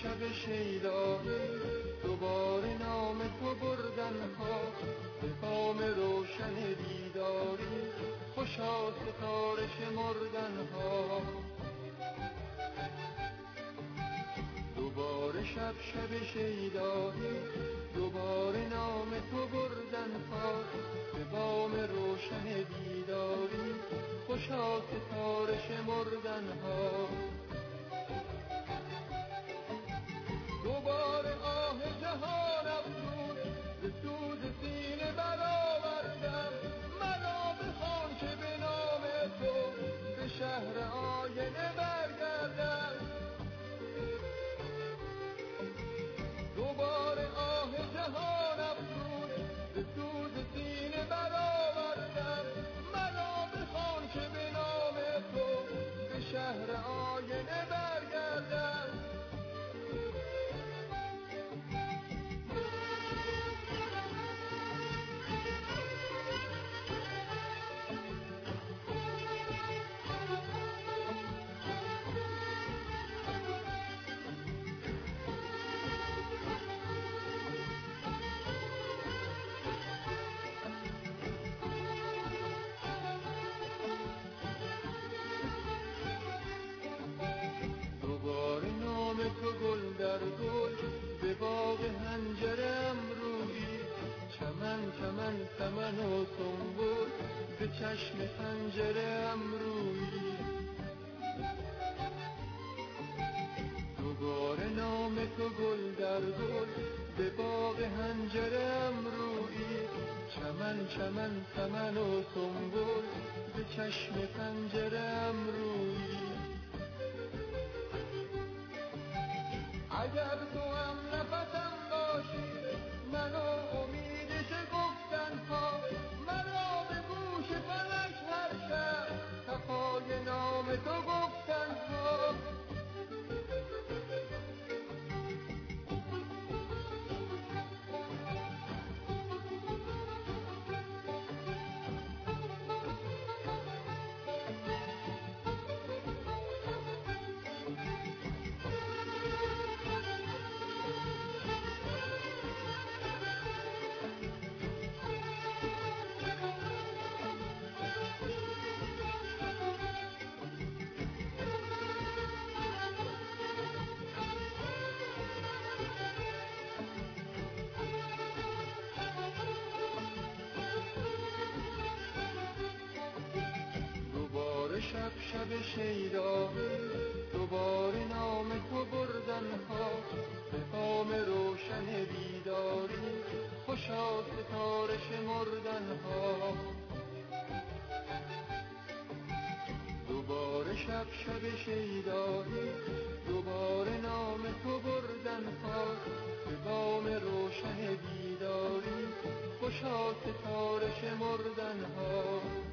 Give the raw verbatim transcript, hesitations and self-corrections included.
شب شیدایی دوباره نام تو بردن ها به بام روشن بیداری خوشا ستاره شمردن ها دوباره شب شب شیدایی دوباره نام تو بردن ها به بام روشن بیداری خوشا ستاره شمردن ها دوباره آه جهان افزود به سوز سینه برآوردم مرا بخوان که به نام تو به شهر آینه برگردم دوباره آه جهان افزود به سوز سینه برآوردم مرا بخوان که به نام تو به شهر آینه برگردم دوباره نام تو گل در گل به باغ هنجرم رویی چمن چمن سمن و سنبل به چشم پنجرم رویی دوباره نام تو گل در گل به باغ هنجرم رویی چمن چمن سمن و سنبل به چشم پنجرم رویی اگر تو هم نفسم باشی منو امید شگفتن ها مرا به گوش فلک هر شب صفای نام تو گفتن ها دوباره شب شب شیدایی دوباره نام تو بردن ها به بام روشن بیداری خوشا ستاره شمردن ها دوباره شب شب شیدایی دوباره نام تو بردن ها به بام روشن بیداری خوشا ستاره شمردن ها